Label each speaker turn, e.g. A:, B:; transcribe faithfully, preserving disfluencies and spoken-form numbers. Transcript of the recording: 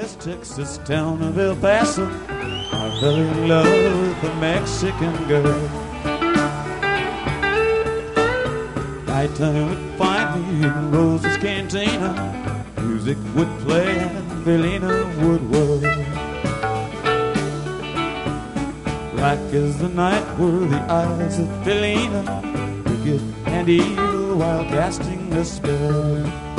A: West Texas town of El Paso, I fell in love with a Mexican girl. Night time would find me in Rose's Cantina. Music would play and Felina would whirl. Black as the night were the eyes of Felina, wicked and evil while casting a spell.